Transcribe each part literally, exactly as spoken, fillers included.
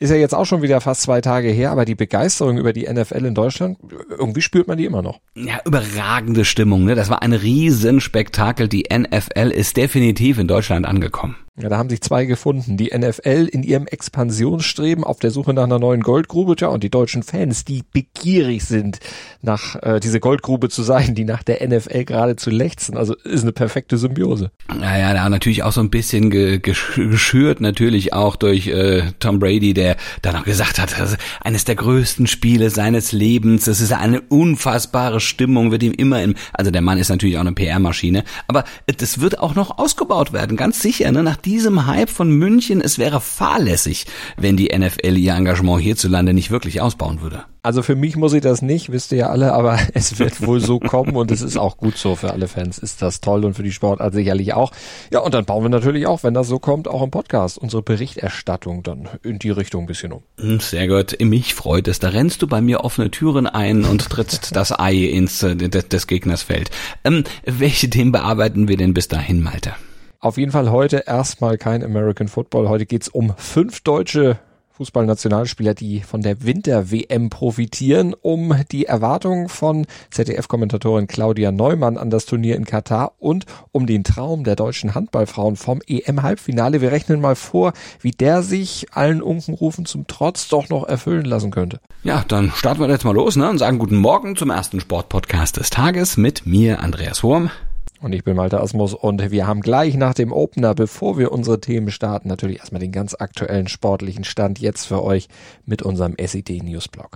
Ist ja jetzt auch schon wieder fast zwei Tage her, aber die Begeisterung über die N F L in Deutschland, irgendwie spürt man die immer noch. Ja, überragende Stimmung, ne? Das war ein Riesenspektakel. Die N F L ist definitiv in Deutschland angekommen. Ja, da haben sich zwei gefunden. Die N F L in ihrem Expansionsstreben auf der Suche nach einer neuen Goldgrube. Tja, und die deutschen Fans, die begierig sind, nach äh, diese Goldgrube zu sein, die nach der N F L geradezu lechzen. Also ist eine perfekte Symbiose. Ja, ja, da natürlich auch so ein bisschen ge- geschürt natürlich auch durch äh, Tom Brady, der dann auch gesagt hat, das ist eines der größten Spiele seines Lebens. Das ist eine unfassbare Stimmung, wird ihm immer in, also der Mann ist natürlich auch eine P R-Maschine, aber das wird auch noch ausgebaut werden, ganz sicher, ne? Nach diesem Hype von München, es wäre fahrlässig, wenn die N F L ihr Engagement hierzulande nicht wirklich ausbauen würde. Also für mich muss ich das nicht, wisst ihr ja alle, aber es wird wohl so kommen und es ist auch gut so. Für alle Fans ist das toll und für die Sportart sicherlich auch. Ja, und dann bauen wir natürlich auch, wenn das so kommt, auch im Podcast unsere Berichterstattung dann in die Richtung ein bisschen um. Sehr gut, mich freut es. Da rennst du bei mir offene Türen ein und trittst das Ei ins äh, des Gegners Feld. Ähm, welche Themen bearbeiten wir denn bis dahin, Malte? Auf jeden Fall heute erstmal kein American Football. Heute geht's um fünf deutsche Fußballnationalspieler, die von der Winter-W M profitieren, um die Erwartungen von Z D F-Kommentatorin Claudia Neumann an das Turnier in Katar und um den Traum der deutschen Handballfrauen vom E M-Halbfinale. Wir rechnen mal vor, wie der sich allen Unkenrufen zum Trotz doch noch erfüllen lassen könnte. Ja, dann starten wir jetzt mal los, ne, und sagen guten Morgen zum ersten Sportpodcast des Tages mit mir, Andreas Wurm. Und ich bin Malte Asmus und wir haben gleich nach dem Opener, bevor wir unsere Themen starten, natürlich erstmal den ganz aktuellen sportlichen Stand jetzt für euch mit unserem S I D Newsblog.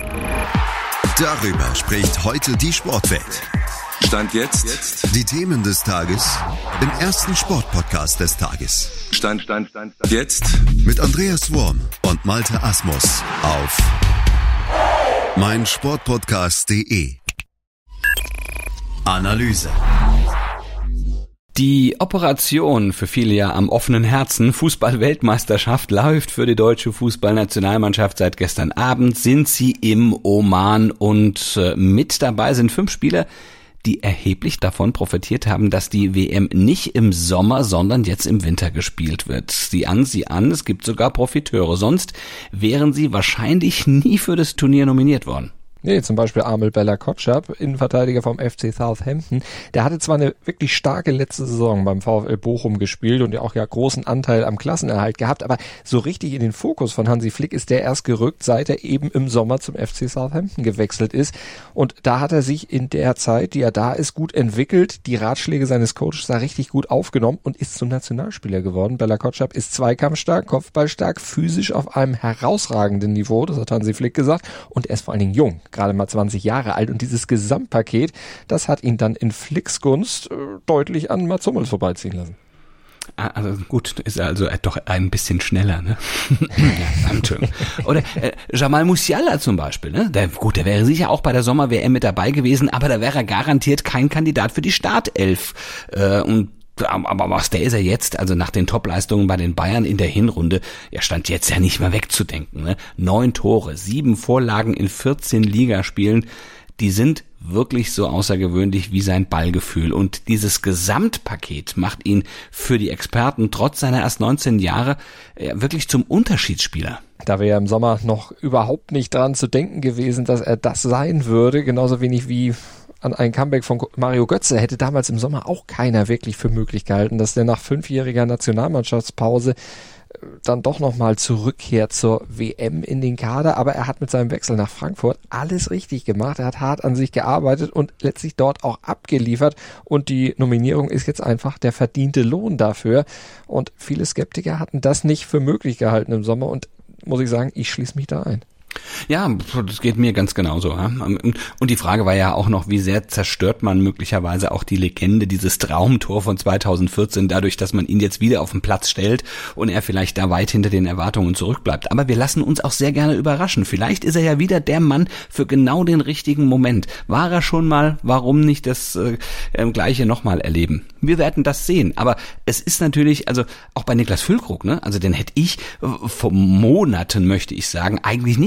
Darüber spricht heute die Sportwelt. Stand jetzt. jetzt. Die Themen des Tages im ersten Sportpodcast des Tages. Stand, Stand, Stand, Stand. Jetzt. Mit Andreas Wurm und Malte Asmus auf meinsportpodcast punkt de. Analyse. Die Operation für viele ja am offenen Herzen, Fußball-Weltmeisterschaft, läuft für die deutsche Fußballnationalmannschaft seit gestern Abend. Sind sie im Oman und äh, mit dabei sind fünf Spieler, die erheblich davon profitiert haben, dass die W M nicht im Sommer, sondern jetzt im Winter gespielt wird. Sieh an, sieh an, es gibt sogar Profiteure. Sonst wären sie wahrscheinlich nie für das Turnier nominiert worden. Nee, zum Beispiel Amel Bella-Kotschap, Innenverteidiger vom F C Southampton. Der hatte zwar eine wirklich starke letzte Saison beim VfL Bochum gespielt und ja auch ja großen Anteil am Klassenerhalt gehabt, aber so richtig in den Fokus von Hansi Flick ist der erst gerückt, seit er eben im Sommer zum F C Southampton gewechselt ist. Und da hat er sich in der Zeit, die er da ist, gut entwickelt, die Ratschläge seines Coaches da richtig gut aufgenommen und ist zum Nationalspieler geworden. Bella-Kotschap ist zweikampfstark, kopfballstark, physisch auf einem herausragenden Niveau, das hat Hansi Flick gesagt, und er ist vor allen Dingen jung. Gerade mal zwanzig Jahre alt und dieses Gesamtpaket, das hat ihn dann in Flicks Gunst äh, deutlich an Mats Hummels vorbeiziehen lassen. Also gut, ist also doch ein bisschen schneller, ne? Oder äh, Jamal Musiala zum Beispiel, ne? Der, gut, der wäre sicher auch bei der Sommer-W M mit dabei gewesen, aber da wäre er garantiert kein Kandidat für die Startelf. Äh, und aber was, der ist er jetzt, also nach den Topleistungen bei den Bayern in der Hinrunde, er stand jetzt ja nicht mehr wegzudenken, ne? Neun Tore, sieben Vorlagen in vierzehn Ligaspielen, die sind wirklich so außergewöhnlich wie sein Ballgefühl. Und dieses Gesamtpaket macht ihn für die Experten trotz seiner erst neunzehn Jahre ja, wirklich zum Unterschiedsspieler. Da wäre ja im Sommer noch überhaupt nicht dran zu denken gewesen, dass er das sein würde, genauso wenig wie an ein Comeback von Mario Götze hätte damals im Sommer auch keiner wirklich für möglich gehalten, dass der nach fünfjähriger Nationalmannschaftspause dann doch nochmal zurückkehrt zur W M in den Kader. Aber er hat mit seinem Wechsel nach Frankfurt alles richtig gemacht. Er hat hart an sich gearbeitet und letztlich dort auch abgeliefert. Und die Nominierung ist jetzt einfach der verdiente Lohn dafür. Und viele Skeptiker hatten das nicht für möglich gehalten im Sommer. Und muss ich sagen, ich schließe mich da ein. Ja, das geht mir ganz genauso. Und die Frage war ja auch noch, wie sehr zerstört man möglicherweise auch die Legende, dieses Traumtor von zweitausendvierzehn, dadurch, dass man ihn jetzt wieder auf den Platz stellt und er vielleicht da weit hinter den Erwartungen zurückbleibt. Aber wir lassen uns auch sehr gerne überraschen. Vielleicht ist er ja wieder der Mann für genau den richtigen Moment. War er schon mal, warum nicht das äh, Gleiche nochmal erleben? Wir werden das sehen. Aber es ist natürlich, also auch bei Niklas Füllkrug, ne, also den hätte ich vor Monaten, möchte ich sagen, eigentlich nicht als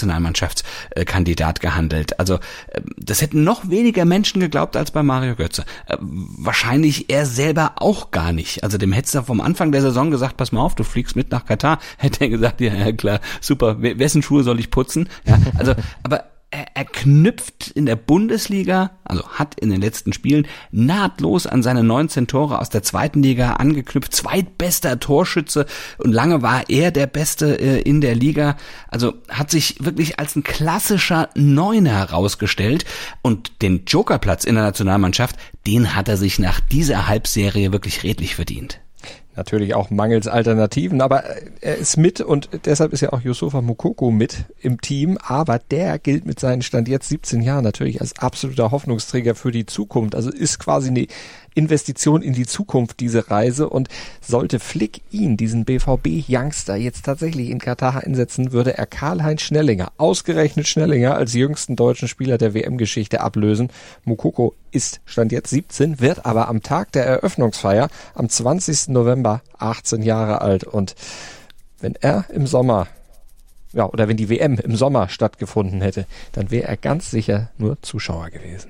Nationalmannschaftskandidat gehandelt. Also das hätten noch weniger Menschen geglaubt als bei Mario Götze. Wahrscheinlich er selber auch gar nicht. Also dem hättest du vom Anfang der Saison gesagt, pass mal auf, du fliegst mit nach Katar. Hätte er gesagt, ja, ja klar, super, wessen Schuhe soll ich putzen? Ja, also, aber er, er knüpft in der Bundesliga, also hat in den letzten Spielen nahtlos an seine neunzehn Tore aus der zweiten Liga angeknüpft, zweitbester Torschütze und lange war er der Beste äh, in der Liga, also hat sich wirklich als ein klassischer Neuner herausgestellt und den Jokerplatz in der Nationalmannschaft, den hat er sich nach dieser Halbserie wirklich redlich verdient. Natürlich auch mangels Alternativen, aber er ist mit und deshalb ist ja auch Youssoufa Moukoko mit im Team, aber der gilt mit seinen Stand jetzt siebzehn Jahren natürlich als absoluter Hoffnungsträger für die Zukunft, also ist quasi eine Investition in die Zukunft, diese Reise, und sollte Flick ihn, diesen B V B-Youngster, jetzt tatsächlich in Katar einsetzen, würde er Karl-Heinz Schnellinger, ausgerechnet Schnellinger, als jüngsten deutschen Spieler der W M-Geschichte ablösen. Moukoko ist Stand jetzt siebzehn, wird aber am Tag der Eröffnungsfeier am zwanzigsten November achtzehn Jahre alt, und wenn er im Sommer, ja, oder wenn die W M im Sommer stattgefunden hätte, dann wäre er ganz sicher nur Zuschauer gewesen.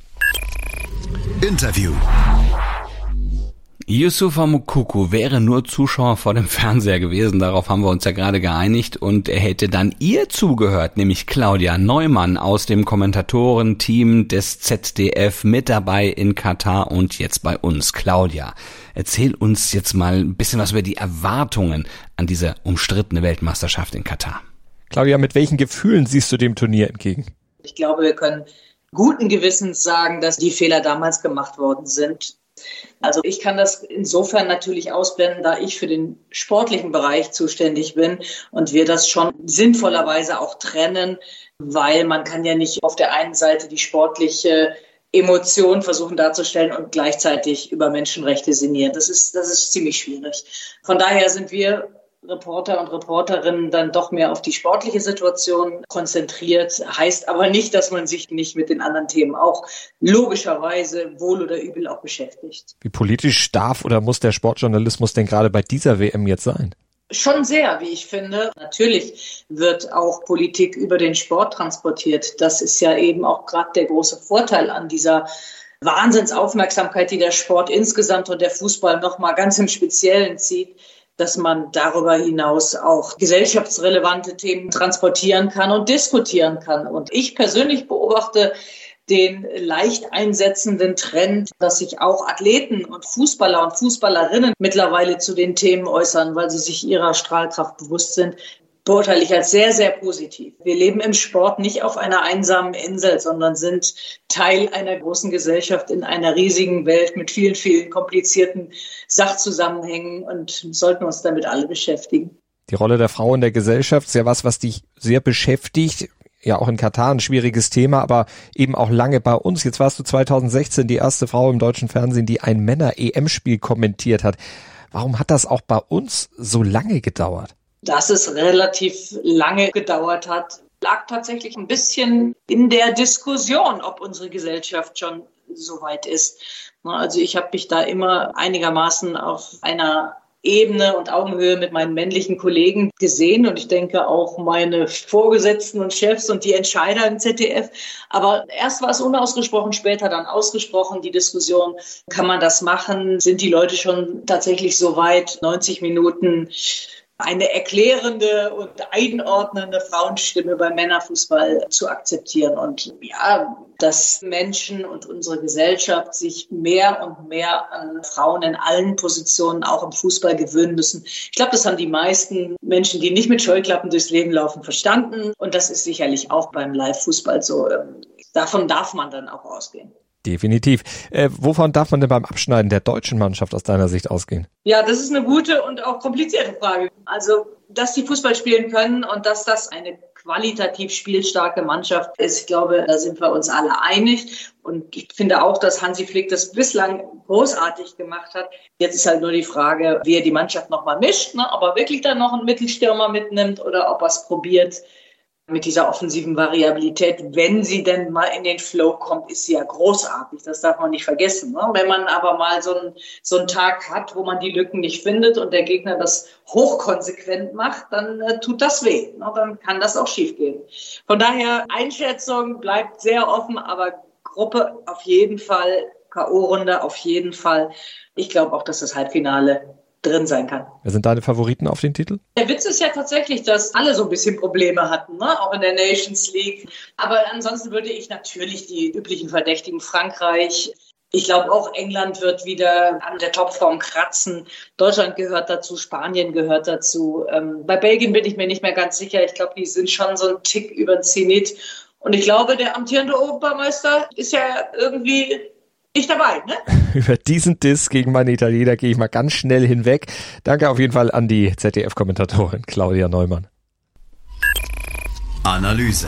Interview. Youssoufa Moukoko wäre nur Zuschauer vor dem Fernseher gewesen, darauf haben wir uns ja gerade geeinigt, und er hätte dann ihr zugehört, nämlich Claudia Neumann aus dem Kommentatorenteam des Z D F, mit dabei in Katar und jetzt bei uns. Claudia, erzähl uns jetzt mal ein bisschen was über die Erwartungen an diese umstrittene Weltmeisterschaft in Katar. Claudia, mit welchen Gefühlen siehst du dem Turnier entgegen? Ich glaube, wir können guten Gewissens sagen, dass die Fehler damals gemacht worden sind. Also ich kann das insofern natürlich ausblenden, da ich für den sportlichen Bereich zuständig bin und wir das schon sinnvollerweise auch trennen, weil man kann ja nicht auf der einen Seite die sportliche Emotion versuchen darzustellen und gleichzeitig über Menschenrechte sinnieren. Das ist, das ist ziemlich schwierig. Von daher sind wir Reporter und Reporterinnen dann doch mehr auf die sportliche Situation konzentriert. Heißt aber nicht, dass man sich nicht mit den anderen Themen auch logischerweise wohl oder übel auch beschäftigt. Wie politisch darf oder muss der Sportjournalismus denn gerade bei dieser W M jetzt sein? Schon sehr, wie ich finde. Natürlich wird auch Politik über den Sport transportiert. Das ist ja eben auch gerade der große Vorteil an dieser Wahnsinnsaufmerksamkeit, die der Sport insgesamt und der Fußball nochmal ganz im Speziellen zieht, dass man darüber hinaus auch gesellschaftsrelevante Themen transportieren kann und diskutieren kann. Und ich persönlich beobachte den leicht einsetzenden Trend, dass sich auch Athleten und Fußballer und Fußballerinnen mittlerweile zu den Themen äußern, weil sie sich ihrer Strahlkraft bewusst sind, beurteile ich als sehr, sehr positiv. Wir leben im Sport nicht auf einer einsamen Insel, sondern sind Teil einer großen Gesellschaft in einer riesigen Welt mit vielen, vielen komplizierten Sachzusammenhängen und sollten uns damit alle beschäftigen. Die Rolle der Frau in der Gesellschaft ist ja was, was dich sehr beschäftigt. Ja, auch in Katar ein schwieriges Thema, aber eben auch lange bei uns. Jetzt warst du zweitausendsechzehn die erste Frau im deutschen Fernsehen, die ein Männer-E M-Spiel kommentiert hat. Warum hat das auch bei uns so lange gedauert? Dass es relativ lange gedauert hat, lag tatsächlich ein bisschen in der Diskussion, ob unsere Gesellschaft schon so weit ist. Also ich habe mich da immer einigermaßen auf einer Ebene und Augenhöhe mit meinen männlichen Kollegen gesehen und ich denke auch meine Vorgesetzten und Chefs und die Entscheider im Z D F. Aber erst war es unausgesprochen, später dann ausgesprochen, die Diskussion, kann man das machen? Sind die Leute schon tatsächlich so weit, neunzig Minuten eine erklärende und einordnende Frauenstimme beim Männerfußball zu akzeptieren. Und ja, dass Menschen und unsere Gesellschaft sich mehr und mehr an Frauen in allen Positionen, auch im Fußball, gewöhnen müssen. Ich glaube, das haben die meisten Menschen, die nicht mit Scheuklappen durchs Leben laufen, verstanden. Und das ist sicherlich auch beim Live-Fußball so. Davon darf man dann auch ausgehen. Definitiv. Äh, wovon darf man denn beim Abschneiden der deutschen Mannschaft aus deiner Sicht ausgehen? Ja, das ist eine gute und auch komplizierte Frage. Also, dass die Fußball spielen können und dass das eine qualitativ spielstarke Mannschaft ist, ich glaube, da sind wir uns alle einig. Und ich finde auch, dass Hansi Flick das bislang großartig gemacht hat. Jetzt ist halt nur die Frage, wie er die Mannschaft nochmal mischt, ne? Ob er wirklich dann noch einen Mittelstürmer mitnimmt oder ob er es probiert mit dieser offensiven Variabilität, wenn sie denn mal in den Flow kommt, ist sie ja großartig. Das darf man nicht vergessen. Ne? Wenn man aber mal so einen, so einen Tag hat, wo man die Lücken nicht findet und der Gegner das hochkonsequent macht, dann äh, tut das weh. Ne? Dann kann das auch schiefgehen. Von daher, Einschätzung bleibt sehr offen, aber Gruppe auf jeden Fall, K O-Runde auf jeden Fall. Ich glaube auch, dass das Halbfinale drin sein kann. Wer sind deine Favoriten auf den Titel? Der Witz ist ja tatsächlich, dass alle so ein bisschen Probleme hatten, ne? Auch in der Nations League. Aber ansonsten würde ich natürlich die üblichen Verdächtigen, Frankreich. Ich glaube auch, England wird wieder an der Topform kratzen. Deutschland gehört dazu, Spanien gehört dazu. Ähm, bei Belgien bin ich mir nicht mehr ganz sicher. Ich glaube, die sind schon so ein Tick über den Zenit. Und ich glaube, der amtierende Europameister ist ja irgendwie nicht dabei, ne? Über diesen Diss gegen meine Italiener gehe ich mal ganz schnell hinweg. Danke auf jeden Fall an die Z D F-Kommentatorin Claudia Neumann. Analyse.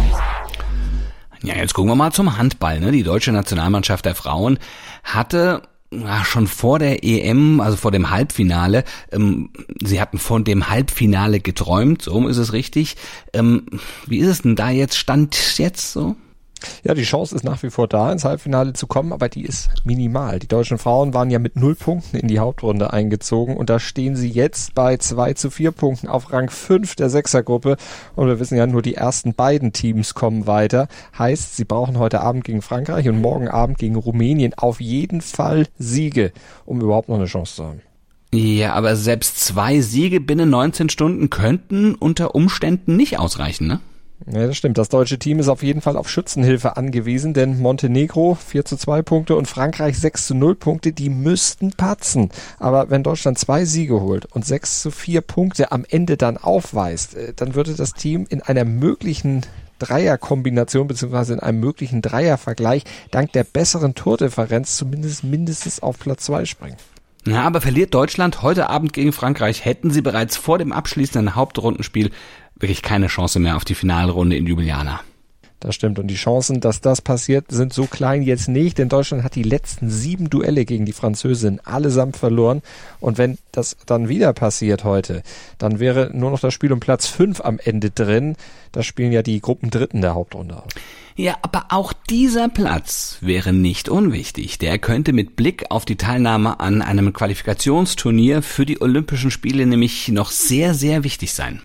Ja, jetzt gucken wir mal zum Handball. Ne? Die deutsche Nationalmannschaft der Frauen hatte ja, schon vor der E M, also vor dem Halbfinale, ähm, sie hatten von dem Halbfinale geträumt, so ist es richtig. Ähm, wie ist es denn da jetzt, Stand jetzt so? Ja, die Chance ist nach wie vor da, ins Halbfinale zu kommen, aber die ist minimal. Die deutschen Frauen waren ja mit null Punkten in die Hauptrunde eingezogen und da stehen sie jetzt bei zwei zu vier Punkten auf Rang fünf der Sechsergruppe und wir wissen ja, nur die ersten beiden Teams kommen weiter. Heißt, sie brauchen heute Abend gegen Frankreich und morgen Abend gegen Rumänien auf jeden Fall Siege, um überhaupt noch eine Chance zu haben. Ja, aber selbst zwei Siege binnen neunzehn Stunden könnten unter Umständen nicht ausreichen, ne? Ja, das stimmt. Das deutsche Team ist auf jeden Fall auf Schützenhilfe angewiesen, denn Montenegro vier zu zwei Punkte und Frankreich sechs zu null Punkte, die müssten patzen. Aber wenn Deutschland zwei Siege holt und sechs zu vier Punkte am Ende dann aufweist, dann würde das Team in einer möglichen Dreierkombination beziehungsweise in einem möglichen Dreiervergleich dank der besseren Tordifferenz zumindest mindestens auf Platz zwei springen. Ja, aber verliert Deutschland heute Abend gegen Frankreich, hätten sie bereits vor dem abschließenden Hauptrundenspiel wirklich keine Chance mehr auf die Finalrunde in Ljubljana. Das stimmt. Und die Chancen, dass das passiert, sind so klein jetzt nicht, denn Deutschland hat die letzten sieben Duelle gegen die Französin allesamt verloren. Und wenn das dann wieder passiert heute, dann wäre nur noch das Spiel um Platz fünf am Ende drin. Das spielen ja die Gruppendritten der Hauptrunde aus. Ja, aber auch dieser Platz wäre nicht unwichtig. Der könnte mit Blick auf die Teilnahme an einem Qualifikationsturnier für die Olympischen Spiele nämlich noch sehr, sehr wichtig sein.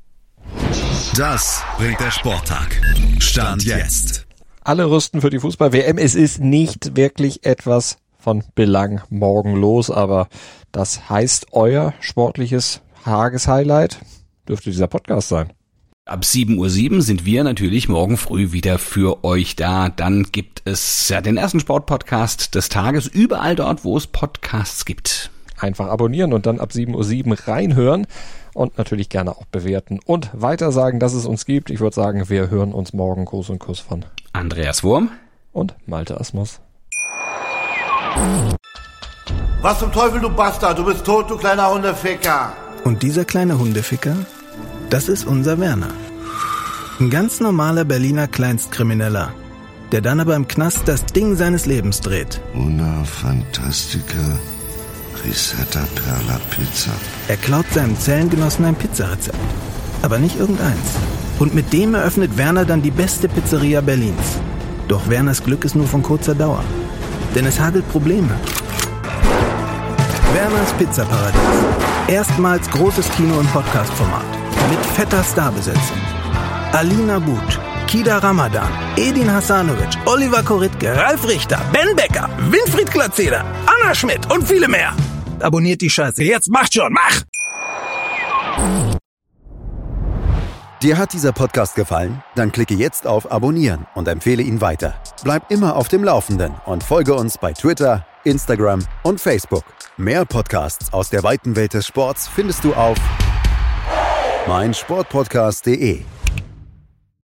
Das bringt der Sporttag. Stand jetzt. Alle rüsten für die Fußball-W M. Es ist nicht wirklich etwas von Belang morgen los, aber das heißt, euer sportliches Tageshighlight dürfte dieser Podcast sein. Ab sieben Uhr sieben sind wir natürlich morgen früh wieder für euch da. Dann gibt es ja den ersten Sportpodcast des Tages überall dort, wo es Podcasts gibt. Einfach abonnieren und dann ab sieben Uhr sieben reinhören und natürlich gerne auch bewerten und weitersagen, dass es uns gibt. Ich würde sagen, wir hören uns morgen. Gruß und Kuss von Andreas Wurm und Malte Asmus. Was zum Teufel, du Bastard? Du bist tot, du kleiner Hundeficker. Und dieser kleine Hundeficker, das ist unser Werner. Ein ganz normaler Berliner Kleinstkrimineller, der dann aber im Knast das Ding seines Lebens dreht. Una fantastica risetta per la pizza. Er klaut seinem Zellengenossen ein Pizzarezept, aber nicht irgendeins. Und mit dem eröffnet Werner dann die beste Pizzeria Berlins. Doch Werners Glück ist nur von kurzer Dauer, denn es hagelt Probleme. Werners Pizzaparadies. Erstmals großes Kino- und Podcast-Format. Mit fetter Starbesetzung. Alina But, Kida Ramadan, Edin Hasanovic, Oliver Koritke, Ralf Richter, Ben Becker, Winfried Glatzeder, Anna Schmidt und viele mehr. Abonniert die Scheiße. Jetzt macht schon, mach! Dir hat dieser Podcast gefallen? Dann klicke jetzt auf Abonnieren und empfehle ihn weiter. Bleib immer auf dem Laufenden und folge uns bei Twitter, Instagram und Facebook. Mehr Podcasts aus der weiten Welt des Sports findest du auf mein Sportpodcast punkt de.